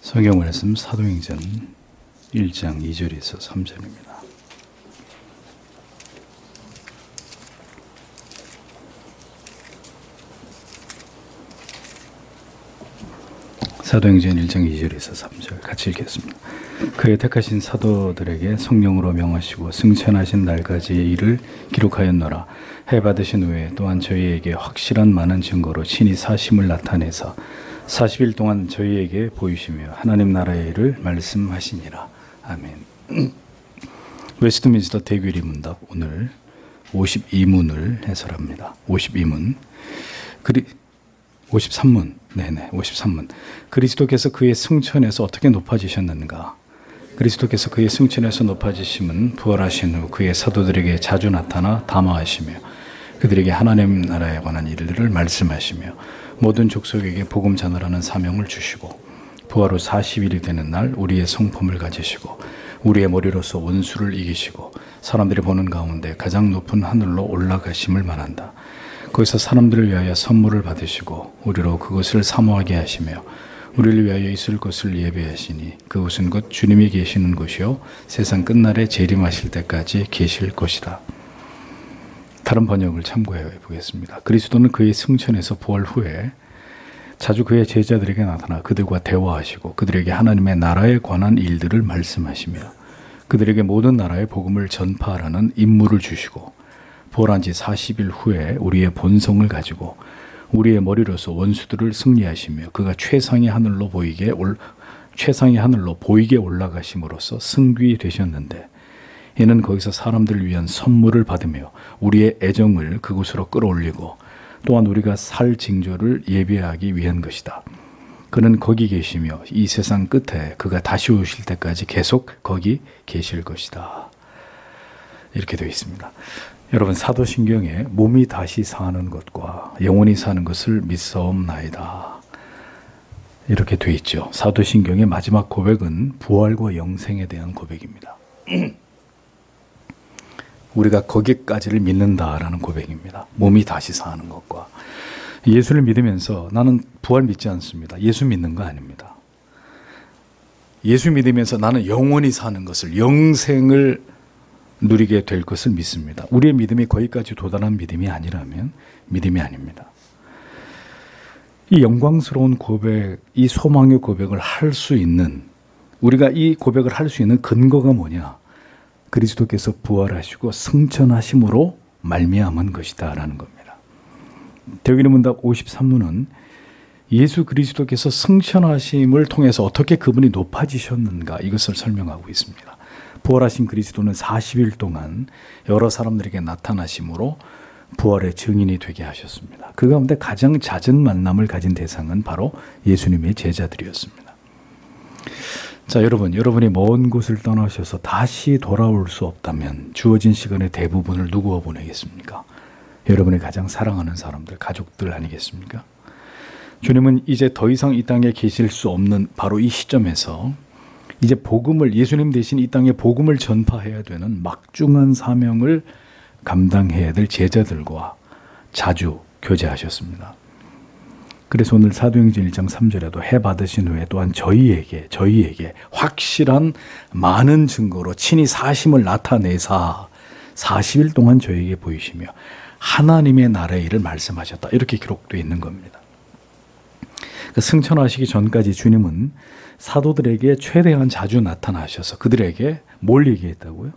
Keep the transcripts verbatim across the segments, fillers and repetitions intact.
성경 말씀 사도행전 일 장 이 절에서 삼 절입니다. 사도행전 일 장 이 절에서 삼 절 같이 읽겠습니다. 그의 택하신 사도들에게 성령으로 명하시고 승천하신 날까지의 일을 기록하였노라. 해 받으신 후에 또한 저희에게 확실한 많은 증거로 친히 사심을 나타내사 사십 일 동안 저희에게 보이시며 하나님 나라의 일을 말씀하시니라. 아멘. 웨스트민스터 대교리 문답 오늘 오십이 문을 해설합니다. 오십이 문. 그리 오십삼 문. 네네, 오십삼 문. 그리스도께서 그의 승천에서 어떻게 높아지셨는가? 그리스도께서 그의 승천에서 높아지심은 부활하신 후 그의 사도들에게 자주 나타나 담화하시며 그들에게 하나님 나라에 관한 일들을 말씀하시며 모든 족속에게 복음 전하라는 사명을 주시고 부활 후 사십 일이 되는 날 우리의 성품을 가지시고 우리의 머리로서 원수를 이기시고 사람들이 보는 가운데 가장 높은 하늘로 올라가심을 말한다. 거기서 사람들을 위하여 선물을 받으시고 우리로 그것을 사모하게 하시며 우리를 위하여 있을 것을 예배하시니 그것은 곧 주님이 계시는 곳이요 세상 끝날에 재림하실 때까지 계실 것이다. 다른 번역을 참고해 보겠습니다. 그리스도는 그의 승천에서 부활 후에 자주 그의 제자들에게 나타나 그들과 대화하시고 그들에게 하나님의 나라에 관한 일들을 말씀하시며 그들에게 모든 나라의 복음을 전파하라는 임무를 주시고 부활한 지 사십 일 후에 우리의 본성을 가지고 우리의 머리로서 원수들을 승리하시며 그가 최상의 하늘로 보이게 올, 최상의 하늘로 보이게 올라가심으로써 승귀 되셨는데 이는 거기서 사람들을 위한 선물을 받으며 우리의 애정을 그곳으로 끌어올리고 또한 우리가 살 징조를 예비하기 위한 것이다. 그는 거기 계시며 이 세상 끝에 그가 다시 오실 때까지 계속 거기 계실 것이다. 이렇게 되어 있습니다. 여러분, 사도신경에 몸이 다시 사는 것과 영원히 사는 것을 믿사옵나이다. 이렇게 되어 있죠. 사도신경의 마지막 고백은 부활과 영생에 대한 고백입니다. 우리가 거기까지를 믿는다라는 고백입니다. 몸이 다시 사는 것과 예수를 믿으면서 나는 부활 믿지 않습니다. 예수 믿는 거 아닙니다. 예수 믿으면서 나는 영원히 사는 것을, 영생을 누리게 될 것을 믿습니다. 우리의 믿음이 거기까지 도달한 믿음이 아니라면 믿음이 아닙니다. 이 영광스러운 고백, 이 소망의 고백을 할 수 있는, 우리가 이 고백을 할 수 있는 근거가 뭐냐? 그리스도께서 부활하시고 승천하심으로 말미암은 것이다 라는 겁니다. 대교리 문답 오십삼 문은 예수 그리스도께서 승천하심을 통해서 어떻게 그분이 높아지셨는가 이것을 설명하고 있습니다. 부활하신 그리스도는 사십 일 동안 여러 사람들에게 나타나심으로 부활의 증인이 되게 하셨습니다. 그 가운데 가장 잦은 만남을 가진 대상은 바로 예수님의 제자들이었습니다. 자, 여러분, 여러분이 먼 곳을 떠나셔서 다시 돌아올 수 없다면 주어진 시간의 대부분을 누구와 보내겠습니까? 여러분이 가장 사랑하는 사람들, 가족들 아니겠습니까? 주님은 이제 더 이상 이 땅에 계실 수 없는 바로 이 시점에서 이제 복음을, 예수님 대신 이 땅에 복음을 전파해야 되는 막중한 사명을 감당해야 될 제자들과 자주 교제하셨습니다. 그래서 오늘 사도행전 일 장 삼 절에도 해 받으신 후에 또한 저희에게 저희에게 확실한 많은 증거로 친히 사심을 나타내사 사십 일 동안 저희에게 보이시며 하나님의 나라의 일을 말씀하셨다. 이렇게 기록되어 있는 겁니다. 그러니까 승천하시기 전까지 주님은 사도들에게 최대한 자주 나타나셔서 그들에게 뭘 얘기했다고요?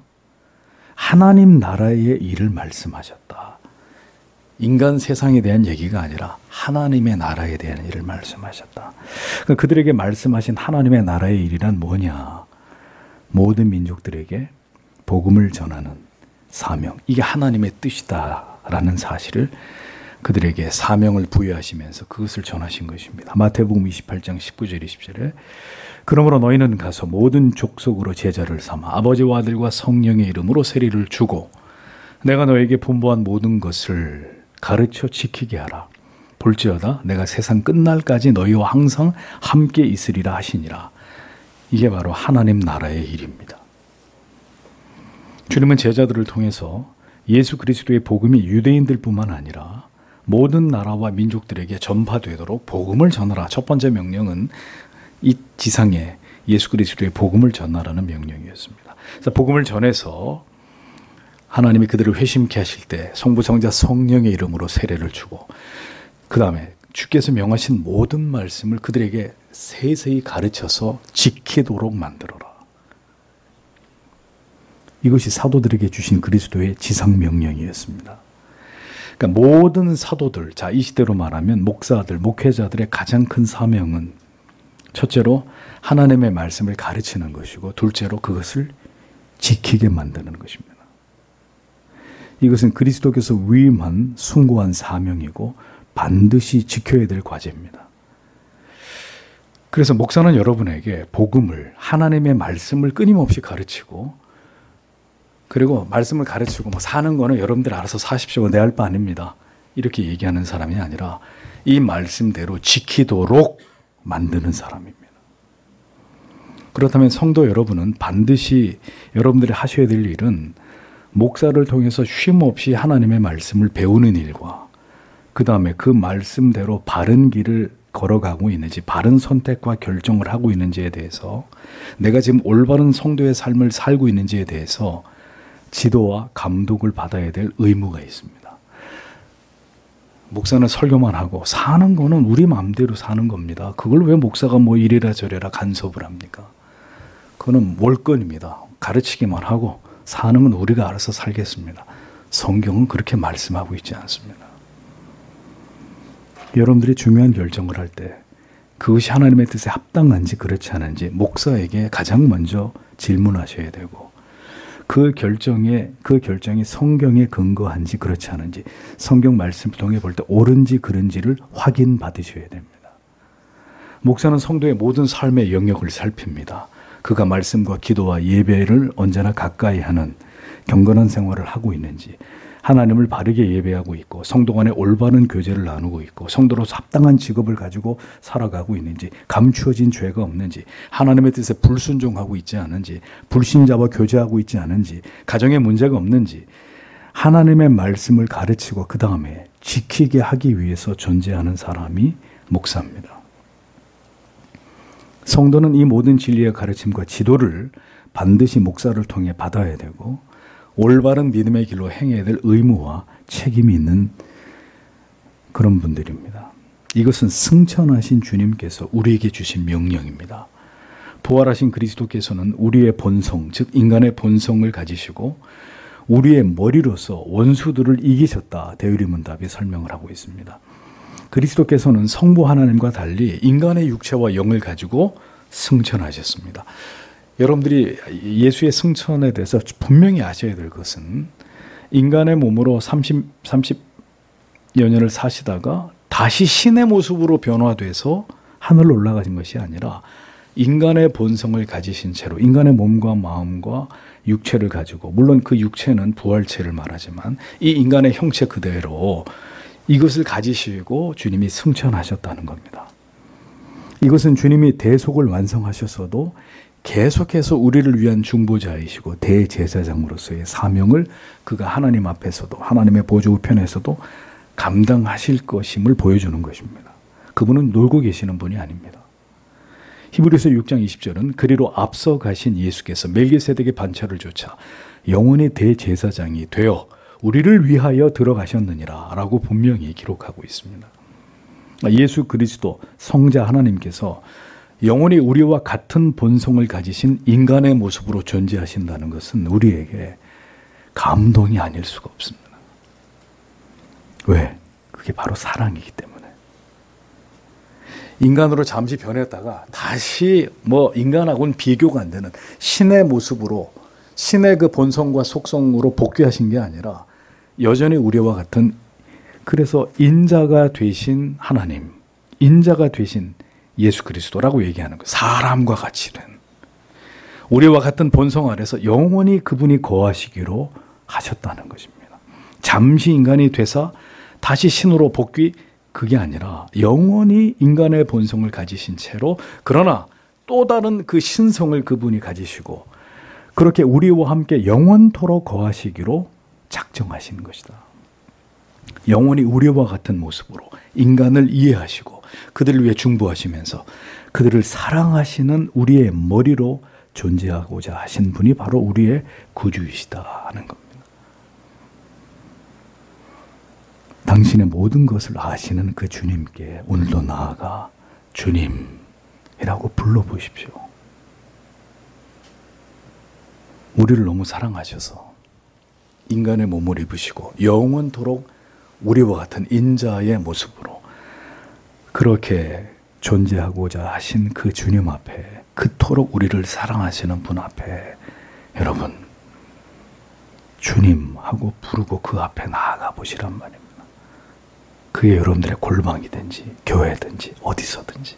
하나님 나라의 일을 말씀하셨다. 인간 세상에 대한 얘기가 아니라 하나님의 나라에 대한 일을 말씀하셨다. 그러니까 그들에게 말씀하신 하나님의 나라의 일이란 뭐냐? 모든 민족들에게 복음을 전하는 사명. 이게 하나님의 뜻이다라는 사실을 그들에게 사명을 부여하시면서 그것을 전하신 것입니다. 마태복음 이십팔 장 십구 절 이십 절에 그러므로 너희는 가서 모든 족속으로 제자를 삼아 아버지와 아들과 성령의 이름으로 세례를 주고 내가 너에게 분부한 모든 것을 가르쳐 지키게 하라. 볼지어다 내가 세상 끝날까지 너희와 항상 함께 있으리라 하시니라. 이게 바로 하나님 나라의 일입니다. 주님은 제자들을 통해서 예수 그리스도의 복음이 유대인들뿐만 아니라 모든 나라와 민족들에게 전파되도록 복음을 전하라. 첫 번째 명령은 이 지상에 예수 그리스도의 복음을 전하라는 명령이었습니다. 그래서 복음을 전해서 하나님이 그들을 회심케 하실 때 성부, 성자, 성령의 이름으로 세례를 주고 그 다음에 주께서 명하신 모든 말씀을 그들에게 세세히 가르쳐서 지키도록 만들어라. 이것이 사도들에게 주신 그리스도의 지상 명령이었습니다. 그러니까 모든 사도들, 자, 이 시대로 말하면 목사들, 목회자들의 가장 큰 사명은 첫째로 하나님의 말씀을 가르치는 것이고 둘째로 그것을 지키게 만드는 것입니다. 이것은 그리스도께서 위임한 숭고한 사명이고 반드시 지켜야 될 과제입니다. 그래서 목사는 여러분에게 복음을, 하나님의 말씀을 끊임없이 가르치고 그리고 말씀을 가르치고 뭐 사는 거는 여러분들 알아서 사십시오. 내 할 바 아닙니다. 이렇게 얘기하는 사람이 아니라 이 말씀대로 지키도록 만드는 사람입니다. 그렇다면 성도 여러분은 반드시 여러분들이 하셔야 될 일은 목사를 통해서 쉼 없이 하나님의 말씀을 배우는 일과 그 다음에 그 말씀대로 바른 길을 걸어가고 있는지, 바른 선택과 결정을 하고 있는지에 대해서, 내가 지금 올바른 성도의 삶을 살고 있는지에 대해서 지도와 감독을 받아야 될 의무가 있습니다. 목사는 설교만 하고 사는 거는 우리 마음대로 사는 겁니다. 그걸 왜 목사가 뭐 이래라 저래라 간섭을 합니까? 그거는 몰건입니다. 가르치기만 하고 사는 건 우리가 알아서 살겠습니다. 성경은 그렇게 말씀하고 있지 않습니다. 여러분들이 중요한 결정을 할 때 그것이 하나님의 뜻에 합당한지 그렇지 않은지 목사에게 가장 먼저 질문하셔야 되고, 그 결정에, 그 결정이 성경에 근거한지 그렇지 않은지 성경 말씀을 통해 볼 때 옳은지 그른지를 확인받으셔야 됩니다. 목사는 성도의 모든 삶의 영역을 살핍니다. 그가 말씀과 기도와 예배를 언제나 가까이 하는 경건한 생활을 하고 있는지, 하나님을 바르게 예배하고 있고 성도 간에 올바른 교제를 나누고 있고 성도로서 합당한 직업을 가지고 살아가고 있는지, 감추어진 죄가 없는지, 하나님의 뜻에 불순종하고 있지 않은지, 불신자와 교제하고 있지 않은지, 가정에 문제가 없는지, 하나님의 말씀을 가르치고 그 다음에 지키게 하기 위해서 존재하는 사람이 목사입니다. 성도는 이 모든 진리의 가르침과 지도를 반드시 목사를 통해 받아야 되고 올바른 믿음의 길로 행해야 될 의무와 책임이 있는 그런 분들입니다. 이것은 승천하신 주님께서 우리에게 주신 명령입니다. 부활하신 그리스도께서는 우리의 본성, 즉 인간의 본성을 가지시고 우리의 머리로서 원수들을 이기셨다. 대유리문답이 설명을 하고 있습니다. 그리스도께서는 성부 하나님과 달리 인간의 육체와 영을 가지고 승천하셨습니다. 여러분들이 예수의 승천에 대해서 분명히 아셔야 될 것은 인간의 몸으로 삼십, 삼십여 년을 사시다가 다시 신의 모습으로 변화돼서 하늘로 올라가신 것이 아니라 인간의 본성을 가지신 채로 인간의 몸과 마음과 육체를 가지고, 물론 그 육체는 부활체를 말하지만 이 인간의 형체 그대로 이것을 가지시고 주님이 승천하셨다는 겁니다. 이것은 주님이 대속을 완성하셨어도 계속해서 우리를 위한 중보자이시고 대제사장으로서의 사명을 그가 하나님 앞에서도 하나님의 보좌 우편에서도 감당하실 것임을 보여주는 것입니다. 그분은 놀고 계시는 분이 아닙니다. 히브리서 육 장 이십 절은 그리로 앞서 가신 예수께서 멜기세덱의 반차를 조차 영원히 대제사장이 되어 우리를 위하여 들어가셨느니라 라고 분명히 기록하고 있습니다. 예수 그리스도 성자 하나님께서 영원히 우리와 같은 본성을 가지신 인간의 모습으로 존재하신다는 것은 우리에게 감동이 아닐 수가 없습니다. 왜? 그게 바로 사랑이기 때문에. 인간으로 잠시 변했다가 다시 뭐 인간하고는 비교가 안 되는 신의 모습으로, 신의 그 본성과 속성으로 복귀하신 게 아니라 여전히 우리와 같은, 그래서 인자가 되신 하나님, 인자가 되신 예수 그리스도라고 얘기하는 거예요. 사람과 같이 된, 우리와 같은 본성 아래서 영원히 그분이 거하시기로 하셨다는 것입니다. 잠시 인간이 되사 다시 신으로 복귀, 그게 아니라 영원히 인간의 본성을 가지신 채로, 그러나 또 다른 그 신성을 그분이 가지시고 그렇게 우리와 함께 영원토록 거하시기로 작정하신 것이다. 영원히 우리와 같은 모습으로 인간을 이해하시고 그들을 위해 중보하시면서 그들을 사랑하시는 우리의 머리로 존재하고자 하신 분이 바로 우리의 구주이시다 하는 겁니다. 당신의 모든 것을 아시는 그 주님께 오늘도 나아가 주님이라고 불러보십시오. 우리를 너무 사랑하셔서 인간의 몸을 입으시고 영원토록 우리와 같은 인자의 모습으로 그렇게 존재하고자 하신 그 주님 앞에, 그토록 우리를 사랑하시는 분 앞에 여러분 주님 하고 부르고 그 앞에 나아가 보시란 말입니다. 그게 여러분들의 골방이든지 교회든지 어디서든지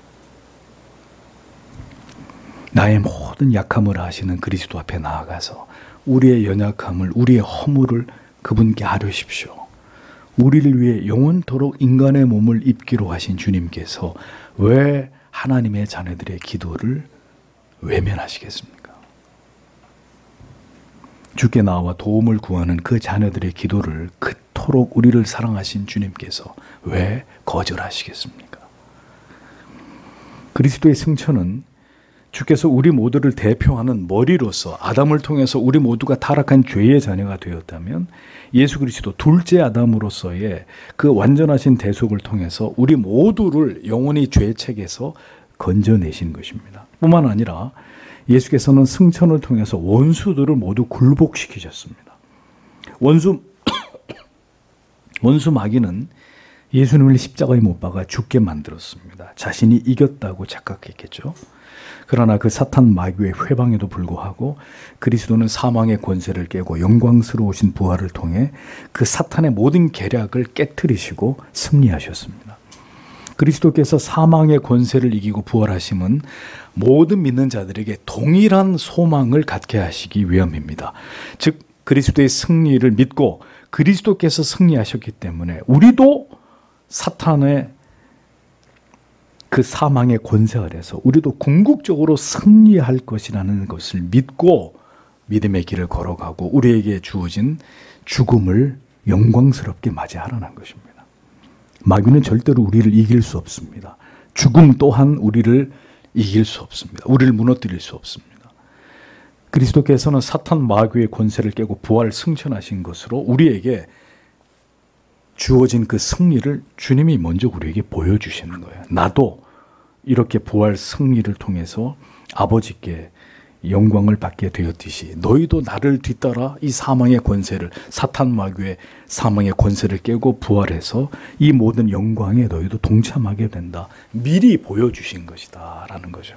나의 모든 약함을 아시는 그리스도 앞에 나아가서 우리의 연약함을, 우리의 허물을 그분께 아뢰십시오. 우리를 위해 영원토록 인간의 몸을 입기로 하신 주님께서 왜 하나님의 자녀들의 기도를 외면하시겠습니까? 주께 나와 도움을 구하는 그 자녀들의 기도를 그토록 우리를 사랑하신 주님께서 왜 거절하시겠습니까? 그리스도의 승천은 주께서 우리 모두를 대표하는 머리로서 아담을 통해서 우리 모두가 타락한 죄의 자녀가 되었다면 예수 그리스도 둘째 아담으로서의 그 완전하신 대속을 통해서 우리 모두를 영원히 죄의 책에서 건져내신 것입니다. 뿐만 아니라 예수께서는 승천을 통해서 원수들을 모두 굴복시키셨습니다. 원수, 원수 마귀는 예수님을 십자가에 못 박아 죽게 만들었습니다. 자신이 이겼다고 착각했겠죠. 그러나 그 사탄 마귀의 회방에도 불구하고 그리스도는 사망의 권세를 깨고 영광스러우신 부활을 통해 그 사탄의 모든 계략을 깨트리시고 승리하셨습니다. 그리스도께서 사망의 권세를 이기고 부활하심은 모든 믿는 자들에게 동일한 소망을 갖게 하시기 위함입니다. 즉 그리스도의 승리를 믿고 그리스도께서 승리하셨기 때문에 우리도 사탄의 그 사망의 권세 아래서 우리도 궁극적으로 승리할 것이라는 것을 믿고 믿음의 길을 걸어가고 우리에게 주어진 죽음을 영광스럽게 맞이하라는 것입니다. 마귀는 절대로 우리를 이길 수 없습니다. 죽음 또한 우리를 이길 수 없습니다. 우리를 무너뜨릴 수 없습니다. 그리스도께서는 사탄 마귀의 권세를 깨고 부활 승천하신 것으로 우리에게 주어진 그 승리를 주님이 먼저 우리에게 보여주시는 거예요. 나도 이렇게 부활 승리를 통해서 아버지께 영광을 받게 되었듯이 너희도 나를 뒤따라 이 사망의 권세를, 사탄 마귀의 사망의 권세를 깨고 부활해서 이 모든 영광에 너희도 동참하게 된다. 미리 보여주신 것이다 라는 거죠.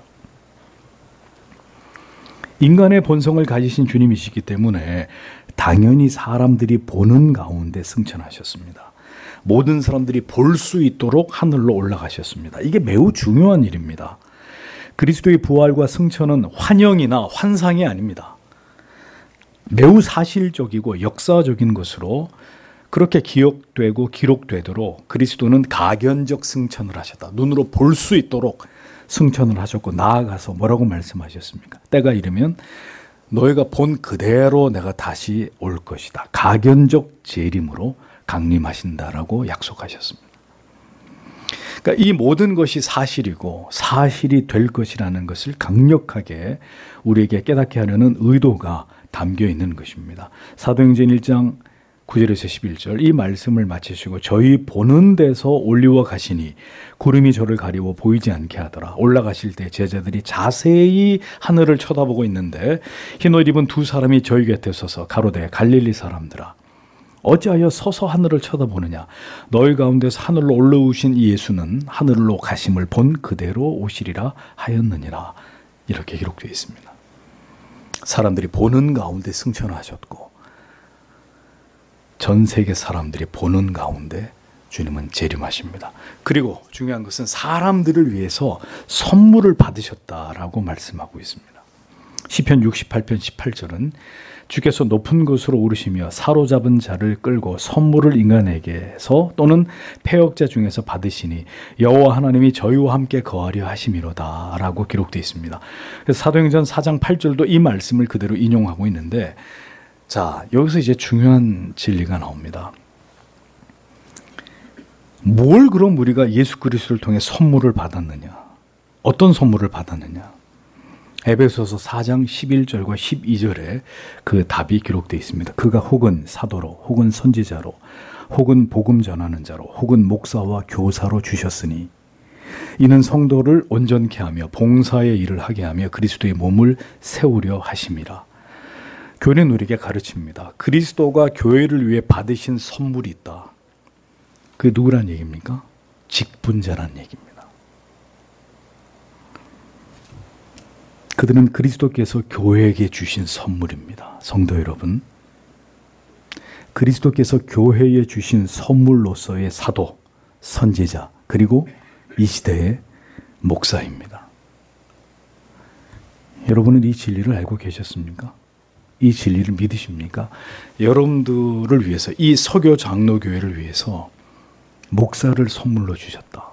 인간의 본성을 가지신 주님이시기 때문에 당연히 사람들이 보는 가운데 승천하셨습니다. 모든 사람들이 볼 수 있도록 하늘로 올라가셨습니다. 이게 매우 중요한 일입니다. 그리스도의 부활과 승천은 환영이나 환상이 아닙니다. 매우 사실적이고 역사적인 것으로 그렇게 기억되고 기록되도록 그리스도는 가견적 승천을 하셨다. 눈으로 볼 수 있도록 승천을 하셨고 나아가서 뭐라고 말씀하셨습니까? 때가 이르면 너희가 본 그대로 내가 다시 올 것이다. 가견적 재림으로 강림하신다라고 약속하셨습니다. 그러니까 이 모든 것이 사실이고 사실이 될 것이라는 것을 강력하게 우리에게 깨닫게 하려는 의도가 담겨 있는 것입니다. 사도행전 일 장 구 절에서 십일 절 이 말씀을 마치시고 저희 보는 데서 올리워 가시니 구름이 저를 가리워 보이지 않게 하더라. 올라가실 때 제자들이 자세히 하늘을 쳐다보고 있는데 흰옷 입은 두 사람이 저희 곁에 서서 가로되 갈릴리 사람들아 어찌하여 서서 하늘을 쳐다보느냐. 너희 가운데서 하늘로 올라오신 이 예수는 하늘로 가심을 본 그대로 오시리라 하였느니라. 이렇게 기록되어 있습니다. 사람들이 보는 가운데 승천하셨고 전 세계 사람들이 보는 가운데 주님은 재림하십니다. 그리고 중요한 것은 사람들을 위해서 선물을 받으셨다라고 말씀하고 있습니다. 시편 육십팔 편 십팔 절은 주께서 높은 곳으로 오르시며 사로잡은 자를 끌고 선물을 인간에게서 또는 패역자 중에서 받으시니 여호와 하나님이 저희와 함께 거하려 하심이로다 라고 기록되어 있습니다. 그래서 사도행전 사 장 팔 절도 이 말씀을 그대로 인용하고 있는데 자 여기서 이제 중요한 진리가 나옵니다. 뭘 그럼 우리가 예수 그리스도를 통해 선물을 받았느냐? 어떤 선물을 받았느냐? 에베소서 사 장 십일 절과 십이 절에 그 답이 기록되어 있습니다. 그가 혹은 사도로, 혹은 선지자로, 혹은 복음 전하는 자로, 혹은 목사와 교사로 주셨으니 이는 성도를 온전케 하며 봉사의 일을 하게 하며 그리스도의 몸을 세우려 하심이라. 교회는 우리에게 가르칩니다. 그리스도가 교회를 위해 받으신 선물이 있다. 그게 누구란 얘기입니까? 직분자란 얘기입니다. 그들은 그리스도께서 교회에게 주신 선물입니다. 성도 여러분, 그리스도께서 교회에 주신 선물로서의 사도, 선지자, 그리고 이 시대의 목사입니다. 여러분은 이 진리를 알고 계셨습니까? 이 진리를 믿으십니까? 여러분들을 위해서, 이 서교 장로교회를 위해서 목사를 선물로 주셨다.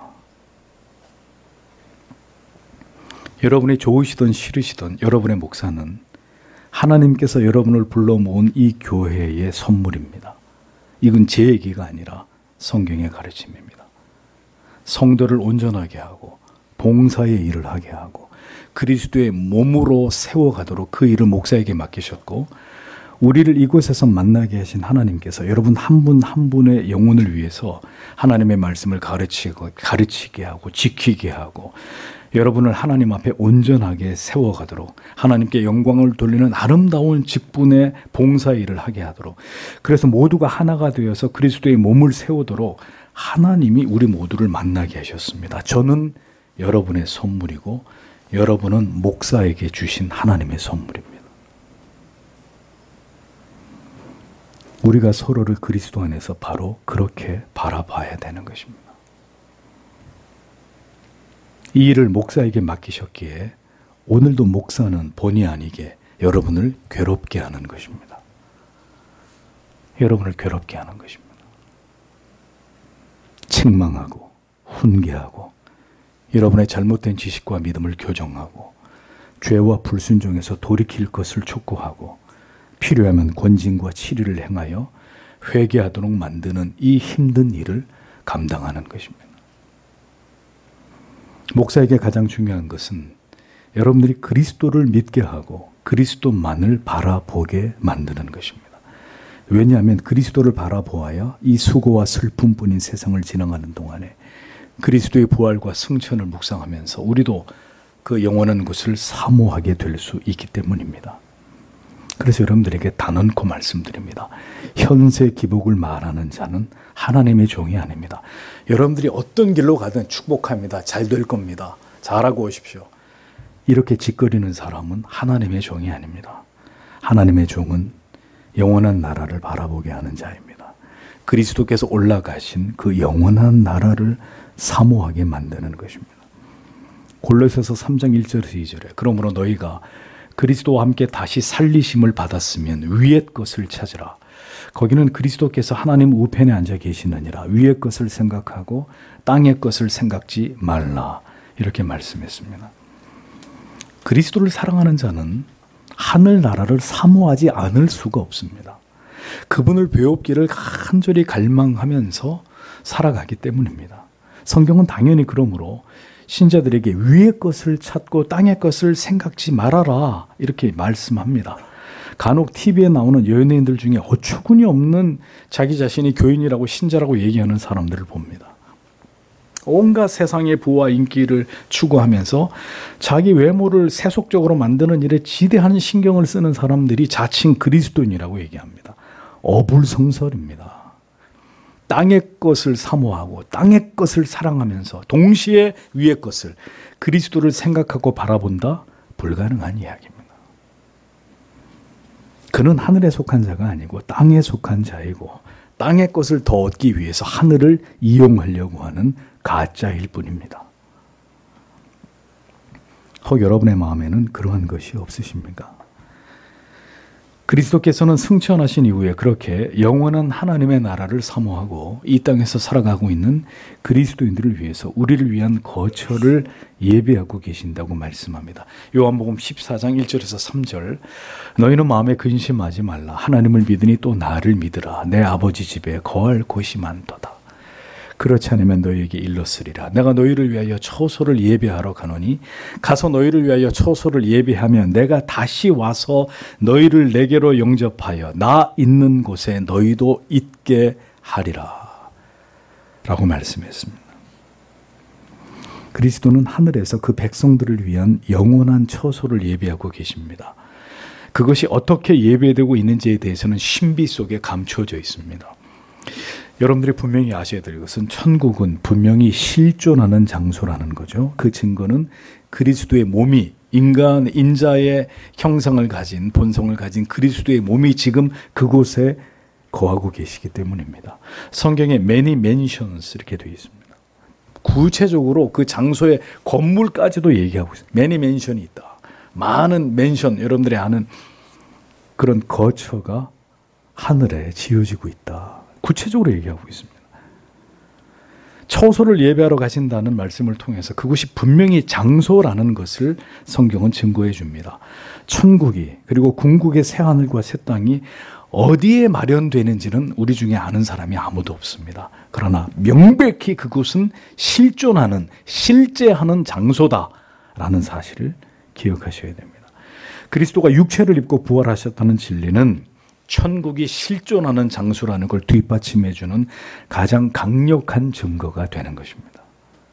여러분이 좋으시든 싫으시든 여러분의 목사는 하나님께서 여러분을 불러 모은 이 교회의 선물입니다. 이건 제 얘기가 아니라 성경의 가르침입니다. 성도를 온전하게 하고 봉사의 일을 하게 하고 그리스도의 몸으로 세워가도록 그 일을 목사에게 맡기셨고, 우리를 이곳에서 만나게 하신 하나님께서 여러분 한 분 한 분의 영혼을 위해서 하나님의 말씀을 가르치고 가르치게 하고 지키게 하고 여러분을 하나님 앞에 온전하게 세워가도록 하나님께 영광을 돌리는 아름다운 직분의 봉사 일을 하게 하도록, 그래서 모두가 하나가 되어서 그리스도의 몸을 세우도록 하나님이 우리 모두를 만나게 하셨습니다. 저는 여러분의 선물이고 여러분은 목사에게 주신 하나님의 선물입니다. 우리가 서로를 그리스도 안에서 바로 그렇게 바라봐야 되는 것입니다. 이 일을 목사에게 맡기셨기에 오늘도 목사는 본의 아니게 여러분을 괴롭게 하는 것입니다. 여러분을 괴롭게 하는 것입니다. 책망하고 훈계하고 여러분의 잘못된 지식과 믿음을 교정하고 죄와 불순종에서 돌이킬 것을 촉구하고 필요하면 권징과 치료를 행하여 회개하도록 만드는 이 힘든 일을 감당하는 것입니다. 목사에게 가장 중요한 것은 여러분들이 그리스도를 믿게 하고 그리스도만을 바라보게 만드는 것입니다. 왜냐하면 그리스도를 바라보아야 이 수고와 슬픔뿐인 세상을 지나가는 동안에 그리스도의 부활과 승천을 묵상하면서 우리도 그 영원한 것을 사모하게 될 수 있기 때문입니다. 그래서 여러분들에게 단언코 말씀드립니다. 현세 기복을 말하는 자는 하나님의 종이 아닙니다. 여러분들이 어떤 길로 가든 축복합니다. 잘 될 겁니다. 잘하고 오십시오. 이렇게 짓거리는 사람은 하나님의 종이 아닙니다. 하나님의 종은 영원한 나라를 바라보게 하는 자입니다. 그리스도께서 올라가신 그 영원한 나라를 사모하게 만드는 것입니다. 골로새서 삼 장 일 절에서 이 절에 그러므로 너희가 그리스도와 함께 다시 살리심을 받았으면 위의 것을 찾으라. 거기는 그리스도께서 하나님 우편에 앉아 계시느니라. 위의 것을 생각하고 땅의 것을 생각지 말라. 이렇게 말씀했습니다. 그리스도를 사랑하는 자는 하늘나라를 사모하지 않을 수가 없습니다. 그분을 배웁기를 간절히 갈망하면서 살아가기 때문입니다. 성경은 당연히 그러므로 신자들에게 위의 것을 찾고 땅의 것을 생각지 말아라 이렇게 말씀합니다. 간혹 티비에 나오는 연예인들 중에 어처구니 없는 자기 자신이 교인이라고 신자라고 얘기하는 사람들을 봅니다. 온갖 세상의 부와 인기를 추구하면서 자기 외모를 세속적으로 만드는 일에 지대한 신경을 쓰는 사람들이 자칭 그리스도인이라고 얘기합니다. 어불성설입니다. 땅의 것을 사모하고 땅의 것을 사랑하면서 동시에 위의 것을 그리스도를 생각하고 바라본다? 불가능한 이야기입니다. 그는 하늘에 속한 자가 아니고 땅에 속한 자이고 땅의 것을 더 얻기 위해서 하늘을 이용하려고 하는 가짜일 뿐입니다. 혹 여러분의 마음에는 그러한 것이 없으십니까? 그리스도께서는 승천하신 이후에 그렇게 영원한 하나님의 나라를 사모하고 이 땅에서 살아가고 있는 그리스도인들을 위해서 우리를 위한 거처를 예비하고 계신다고 말씀합니다. 요한복음 십사 장 일 절에서 삼 절 너희는 마음에 근심하지 말라. 하나님을 믿으니 또 나를 믿으라. 내 아버지 집에 거할 곳이 많도다. 그렇지 않으면 너희에게 일렀으리라. 내가 너희를 위하여 처소를 예비하러 가노니 가서 너희를 위하여 처소를 예비하면 내가 다시 와서 너희를 내게로 영접하여 나 있는 곳에 너희도 있게 하리라 라고 말씀했습니다. 그리스도는 하늘에서 그 백성들을 위한 영원한 처소를 예비하고 계십니다. 그것이 어떻게 예배되고 있는지에 대해서는 신비 속에 감춰져 있습니다. 여러분들이 분명히 아셔야 될 것은 천국은 분명히 실존하는 장소라는 거죠. 그 증거는 그리스도의 몸이 인간, 인자의 형상을 가진, 본성을 가진 그리스도의 몸이 지금 그곳에 거하고 계시기 때문입니다. 성경에 many mansions 이렇게 되어 있습니다. 구체적으로 그 장소의 건물까지도 얘기하고 있습니다. many mansion이 있다. 많은 맨션, 여러분들이 아는 그런 거처가 하늘에 지어지고 있다. 구체적으로 얘기하고 있습니다. 처소를 예배하러 가신다는 말씀을 통해서 그곳이 분명히 장소라는 것을 성경은 증거해 줍니다. 천국이 그리고 궁극의 새하늘과 새 땅이 어디에 마련되는지는 우리 중에 아는 사람이 아무도 없습니다. 그러나 명백히 그곳은 실존하는 실제하는 장소다라는 사실을 기억하셔야 됩니다. 그리스도가 육체를 입고 부활하셨다는 진리는 천국이 실존하는 장소라는 걸 뒷받침해 주는 가장 강력한 증거가 되는 것입니다.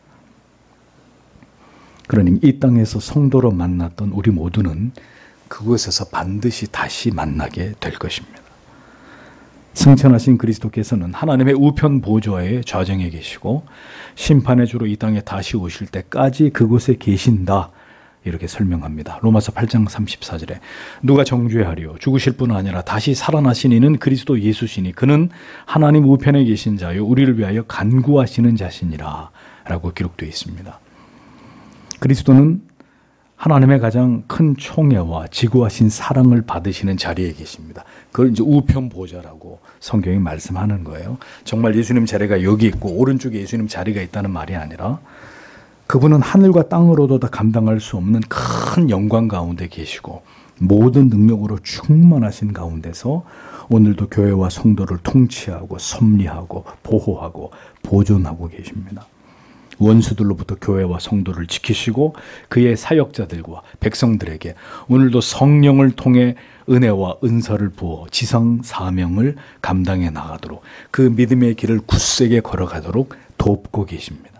그러니 이 땅에서 성도로 만났던 우리 모두는 그곳에서 반드시 다시 만나게 될 것입니다. 승천하신 그리스도께서는 하나님의 우편 보좌의 좌정에 계시고 심판의 주로 이 땅에 다시 오실 때까지 그곳에 계신다. 이렇게 설명합니다. 로마서 팔 장 삼십사 절에 누가 정죄하리요 죽으실 뿐 아니라 다시 살아나신 이는 그리스도 예수시니 그는 하나님 우편에 계신 자요 우리를 위하여 간구하시는 자시니라 라고 기록되어 있습니다. 그리스도는 하나님의 가장 큰 총애와 지구하신 사랑을 받으시는 자리에 계십니다. 그걸 이제 우편 보좌라고 성경이 말씀하는 거예요. 정말 예수님 자리가 여기 있고 오른쪽에 예수님 자리가 있다는 말이 아니라 그분은 하늘과 땅으로도 다 감당할 수 없는 큰 영광 가운데 계시고 모든 능력으로 충만하신 가운데서 오늘도 교회와 성도를 통치하고 섭리하고 보호하고 보존하고 계십니다. 원수들로부터 교회와 성도를 지키시고 그의 사역자들과 백성들에게 오늘도 성령을 통해 은혜와 은사를 부어 지상 사명을 감당해 나가도록 그 믿음의 길을 굳세게 걸어가도록 돕고 계십니다.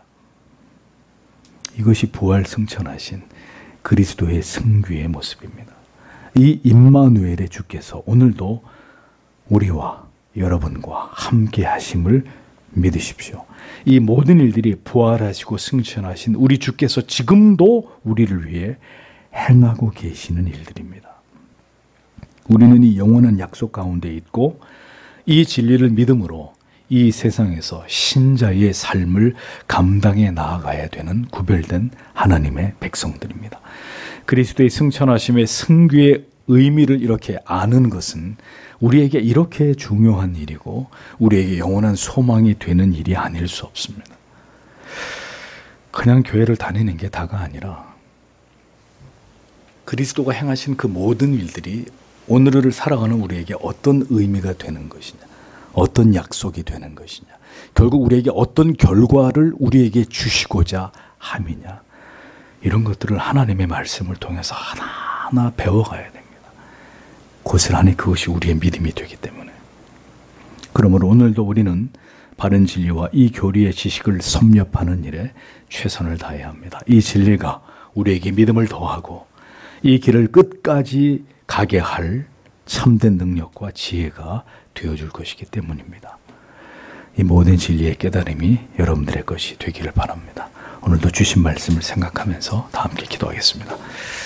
이것이 부활 승천하신 그리스도의 승귀의 모습입니다. 이 임마누엘의 주께서 오늘도 우리와 여러분과 함께 하심을 믿으십시오. 이 모든 일들이 부활하시고 승천하신 우리 주께서 지금도 우리를 위해 행하고 계시는 일들입니다. 우리는 이 영원한 약속 가운데 있고 이 진리를 믿음으로 이 세상에서 신자의 삶을 감당해 나아가야 되는 구별된 하나님의 백성들입니다. 그리스도의 승천하심의 승귀의 의미를 이렇게 아는 것은 우리에게 이렇게 중요한 일이고 우리에게 영원한 소망이 되는 일이 아닐 수 없습니다. 그냥 교회를 다니는 게 다가 아니라 그리스도가 행하신 그 모든 일들이 오늘을 살아가는 우리에게 어떤 의미가 되는 것이냐, 어떤 약속이 되는 것이냐, 결국 우리에게 어떤 결과를 우리에게 주시고자 함이냐, 이런 것들을 하나님의 말씀을 통해서 하나하나 배워가야 됩니다. 고스란히 그것이 우리의 믿음이 되기 때문에. 그러므로 오늘도 우리는 바른 진리와 이 교리의 지식을 섭렵하는 일에 최선을 다해야 합니다. 이 진리가 우리에게 믿음을 더하고 이 길을 끝까지 가게 할 참된 능력과 지혜가 되어줄 것이기 때문입니다. 이 모든 진리의 깨달음이 여러분들의 것이 되기를 바랍니다. 오늘도 주신 말씀을 생각하면서 다 함께 기도하겠습니다.